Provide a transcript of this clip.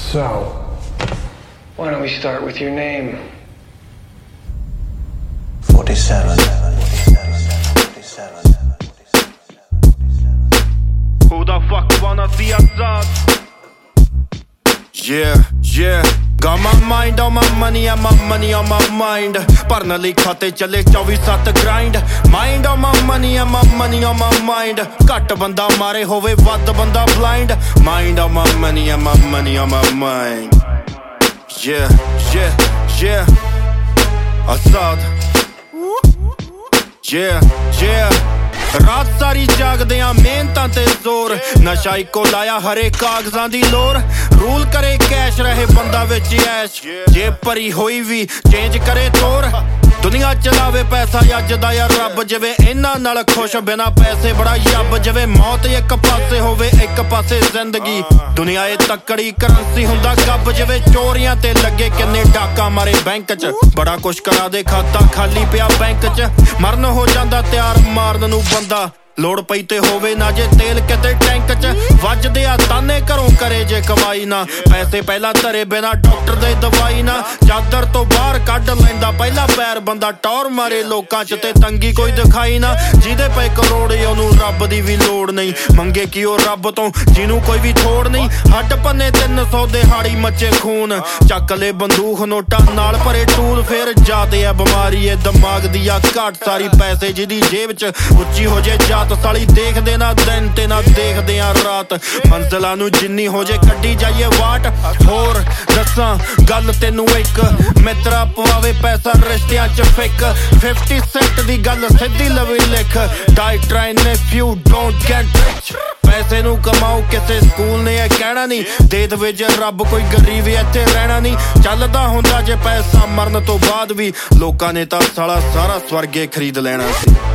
So, why don't we start with your name? 47. Who the fuck wanna see Azad? Yeah Got my mind on my money and my money on my mind ਭਰਨ ਲਈ ਖਾਤੇ ਚੱਲੇ 24/7 grind Mind on my money and my money on my mind ਘੱਟ ਬੰਦਾ ਮਾਰੇ ਹੋਵੇ ਵੱਧ ਬੰਦਾ blind Mind on my money and my money on my mind Yeah Azad Yeah ਰਾਤ ਸਾਰੀ ਜਾਗਦੇ ਆ ਮਿਹਨਤਾਂ ਤੇ ਜ਼ੋਰ ਨਸ਼ਾ ਇੱਕੋ ਲਾਇਆ ਹਰੇ ਕਾਗਜ਼ਾਂ ਦੀ ਲੋਰ ਰੂਲ ਕਰੇ ਕੈਸ਼ ਰਹੇ ਬੰਦਾ ਵਿੱਚ ਐਸ਼ ਜੇ ਭਰੀ ਹੋਈ ਵੀ ਚੇਂਜ ਕਰੇ ਤੋਰ ਦੁਨੀਆ ਚਲਾਵੇ ਪੈਸਾ ਅੱਜ ਦਾ ਯਾਰ ਰੱਬ ਜਿਵੇਂ ਇਹਨਾਂ ਨਾਲ ਖੁਸ਼ ਬਿਨਾ ਪੈਸੇ ਬੜਾ ਯੱਬ ਜਿਵੇਂ ਮੌਤ ਇੱਕ ਪਾਸੇ ਹੋਵੇ ਇੱਕ ਪਾਸੇ ਜ਼ਿੰਦਗੀ ਦੁਨੀਆ ਇਹ ਤੱਕੜੀ ਕਰੰਸੀ ਹੁੰਦਾ ਗੱਬ ਜਿਵੇਂ ਚੋਰੀਆਂ ਤੇ ਲੱਗੇ ਕਿੰਨੇ ਡਾਕਾ ਮਾਰੇ ਬੈਂਕ 'ਚ ਬੜਾ ਕੁਛ ਕਰਾ ਦੇ ਖਾਤਾ ਖਾਲੀ ਪਿਆ ਬੈਂਕ 'ਚ ਮਰਨ ਹੋ ਜਾਂਦਾ ਤਿਆਰ ਮਾਰਨ ਨੂੰ ਬੰਦਾ ਲੋੜ ਪਈ ਤੇ ਹੋਵੇ ਨਾ ਜੇ ਤੇਲ ਕਿਤੇ ਟੈਂਕ 'ਚ ਵੱਜਦੇ ਆ ਤਾਨੇ ਘਰੋਂ ਕਰੇ ਜੇ ਕਮਾਈ ਨਾ ਪੈਸੇ ਪਹਿਲਾਂ ਧਰੇ ਬਿਨਾ ਡਾਕਟਰ ਦੇ ਦਵਾਈ ਨਾ ਚਾਦਰ ਤੋਂ ਬਾਹਰ ਕੱਢ ਲੈਂਦਾ ਪਹਿਲਾ ਪੈਰ ਬੰਦਾ ਟੌਰ ਮਾਰੇ ਲੋਕਾਂ 'ਚ ਤੇ ਤੰਗੀ ਕੋਈ ਦਿਖਾਈ ਨਾ ਜਿਹਦੇ ਪਏ ਕਰੋੜੇ ਉਹਨੂੰ ਰੱਬ ਦੀ ਵੀ ਲੋੜ ਨਹੀਂ ਮੰਗੇ ਕੀ ਉਹ ਰੱਬ ਤੋਂ ਜਿਹਨੂੰ ਕੋਈ ਵੀ ਥੋੜ ਨਹੀਂ ਹੱਡ ਪੰਨੇ 300 ਦਿਹਾੜੀ ਮੱਚੇ ਖੂਨ ਚੱਕ ਲੈ ਬੰਦੂਕ ਨੋਟਾਂ ਨਾਲ ਭਰੇ ਟੂਲ ਫੇਰ ਜਾਦੇ ਆ ਬਿਮਾਰੀ ਏ ਦਿਮਾਗ ਦੀ ਆ ਘਾਟ ਸਾਰੀ ਪੈਸੇ ਜਿਹਦੀ ਜੇਬ 'ਚ ਉੱਚੀ ਹੋ ਜੇ ਸਾਲੀ ਦੇਖਦੇ ਨਾ ਦਿਨ ਤੇ ਨਾ ਦੇਖਦੇ ਆ ਰਾਤ ਮੰਜ਼ਲਾਂ ਨੂੰ ਜਿੰਨੀ ਹੋ ਜੇ ਕੱਢੀ ਜਾਈਏ ਵਾਟ ਹੋਰ ਦੱਸਾਂ ਗੱਲ ਤੈਨੂੰ ਇੱਕ ਮਿੱਤਰਾ ਪਵਾਵੇ ਪੈਸਾ ਰਿਸ਼ਤਿਆਂ 'ਚ ਫਿੱਕ 50 ਸੈਂਟ ਦੀ ਗੱਲ ਸਿੱਧੀ ਲਵੇ ਲਿਖ Die trying if you don't get rich ਪੈਸੇ ਨੂੰ ਕਮਾਓ ਕਿਸੇ ਸਕੂਲ ਨੇ ਇਹ ਕਹਿਣਾ ਨਹੀਂ ਦੇ ਦਵੇ ਜੇ ਰੱਬ ਕੋਈ ਗਰੀਬ ਇੱਥੇ ਰਹਿਣਾ ਨਹੀਂ ਚੱਲਦਾ ਹੁੰਦਾ ਜੇ ਪੈਸਾ ਮਰਨ ਤੋਂ ਬਾਅਦ ਵੀ ਲੋਕਾਂ ਨੇ ਤਾਂ ਸਾਲਾ ਸਾਰਾ ਸਵਰਗੇ ਖਰੀਦ ਲੈਣਾ ਸੀ